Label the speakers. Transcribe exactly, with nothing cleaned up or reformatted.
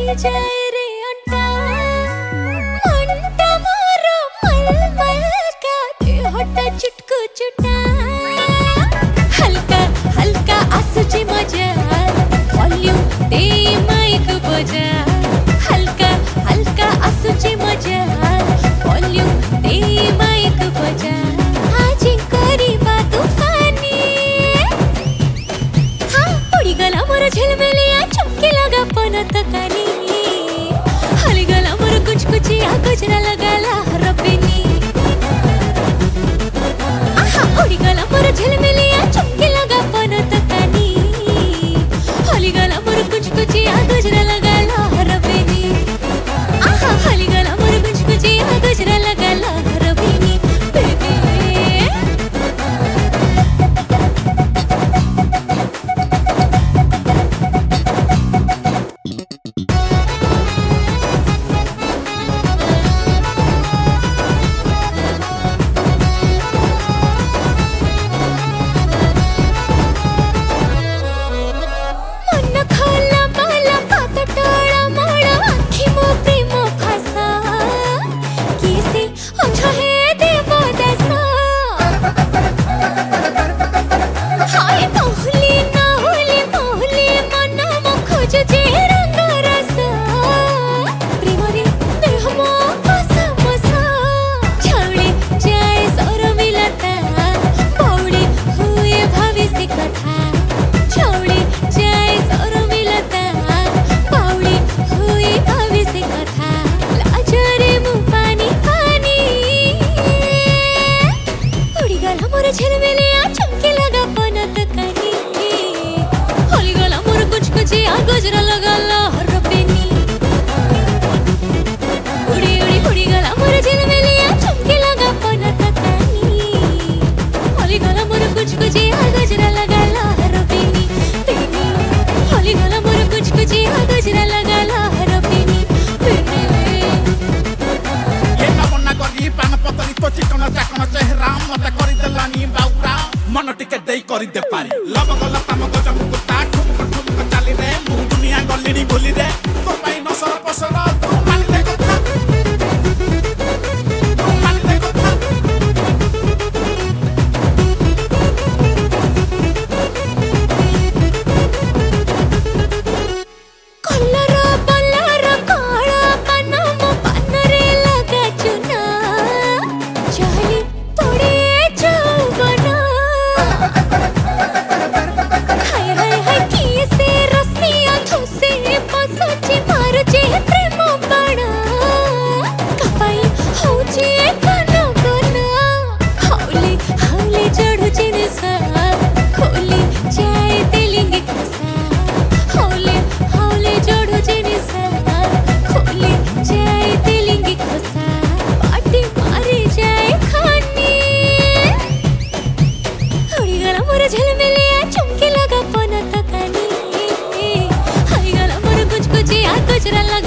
Speaker 1: जाए रे अंटा मंटा मारो मल मल का देहटा चुटकू चुटा हल्का हल्का आसुची मजा वॉल्यूम दे माइक बजा हल्का हल्का आसुची मजा वॉल्यूम दे माइक बजा आज करिबा तूफानी हाँ उड़ी गला मोर झिलमिलिया चमके लगा पनत कानी हली गला मोर कुछ कुछ या गुजरा लगाला रब्बिनी आहा उड़ी गला मोर झिलमिलिया चमके लगा पनत कानी हली गला मोर कुछ कुछ या गुजरा लगाला रब्बिनी आहा हली गला मोर कुछ कुछ या गुजरा लगाला रब्बिनी बेबी झिलमिलिया चमके लगा पनत कानी हली गला मोर कुछ कुछ या गुजरा लगाला रब्बिनी उड़ी उड़ी उड़ी गला मोर झिलमिलिया चमके लगा पनत कानी हली गला मोर कुछ कुछ या गुजरा लगाला रब्बिनी बेबी हली गला मोर कुछ कुछ या गुजरा लगाला रब्बिनी बेबी
Speaker 2: ये नमना करी पान पतरी तो चिकन चाकन चेहरा मत करी देलानी बाउरा मन टिके देई करी दे पारी लब गला तम गजम कुत्ता ठुमक ठुमक चाली रे मु दुनिया गलिनी भूली रे तो पाई नसर पसर तू माली दे कथा तू माली दे कथा
Speaker 1: कलर बलर काला पनम पनरे लगा चुना चली तोड़े जावना हाय हाय हाय किसे रसिया थुसे पसची मारजे प्रेम बाणा कपाई होचे कन कन हौले हौले चढुचे निसा खोली जाए तेलिंगी खसा हौले हौले चढुचे निसा खोली जाए तेलिंगी खसा पाटी मारी जाए खानी उड़ी गला मोर झिलमिलिया चमके लगा पनत कानी हली गला मोर कुछ कुछ या गुजरा